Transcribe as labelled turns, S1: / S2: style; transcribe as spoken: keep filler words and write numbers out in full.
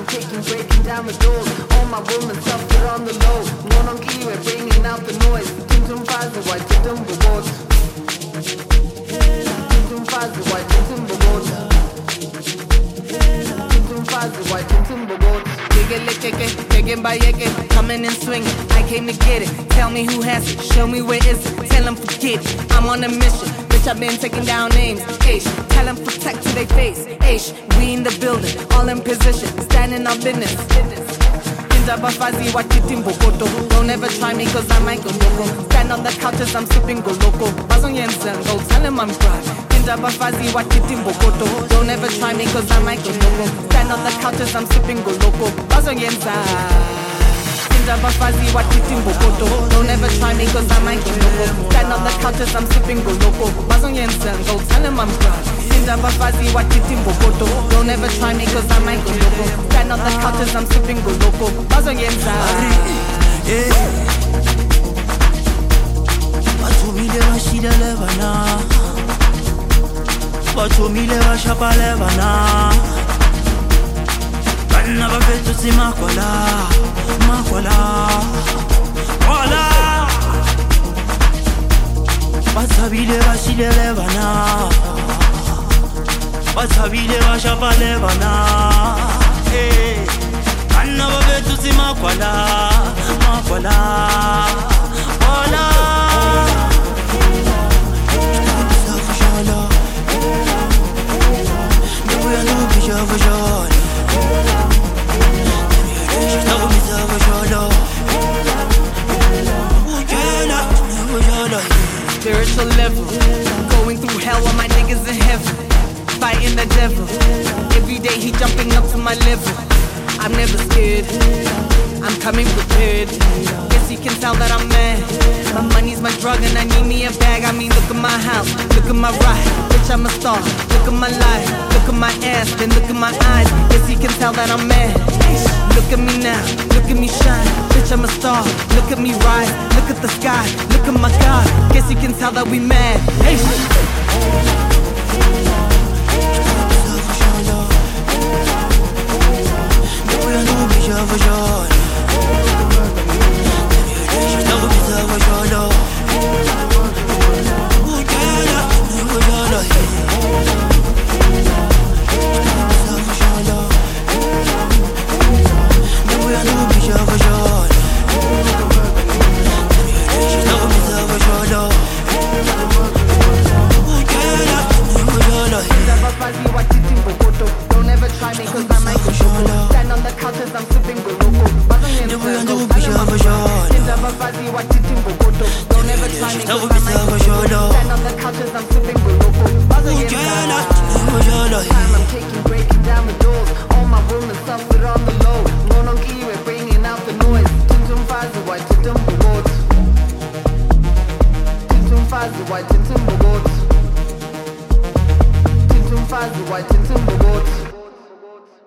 S1: kicking, breaking down the doors. All my women suffer on the low. One on key, we're bringing out the noise. Tum tum faz the white tum tum board. Tum tum faz the white tum tum board. Tum tum faz the white tum tum board. Coming and swinging, I came to get it. Tell me who has it, show me where is it. Tell them forget it, I'm on a mission. Bitch, I've been taking down names. Ish, tell them protect to their face. Ish, we in the building, all in position, standing on business. Don't ever try me cause I might go loco. Stand on the couches, I'm sipping go loco. Bazon Yensen, go tell him I'm proud. Don't ever try me cause I might go loco. Stand on the couches, I'm sipping go loco. Bazon Yensen. Don't ever try me cause I might go loco. Stand on the couches, I'm sipping go loco. Bazon Yensen, go tell him I'm proud. Don't ever try me cause I might go loco. Stand on the couches, I'm sipping go loco. Bazon Yensen.
S2: Bathumile bashida levana, bathumile bashapa levana. Bana bafethu simakwala, makwala, kwala. Bathabile bashida levana, bathabile bashapa levana. Hey, bana bafethu simakwala, makwala, kwala.
S1: Spiritual level, going through hell while my niggas in heaven, fighting the devil. Every day he jumping up to my level. I'm never scared, I'm coming prepared. Guess you can tell that I'm mad. My money's my drug and I need me a bag. I mean, look at my house, look at my ride. Bitch, I'm a star, look at my life. Look at my ass, then look at my eyes. Guess you can tell that I'm mad. Look at me now, look at me shine. Bitch, I'm a star, look at me rise. Look at the sky, look at my God. Guess you can tell that we mad. Hey.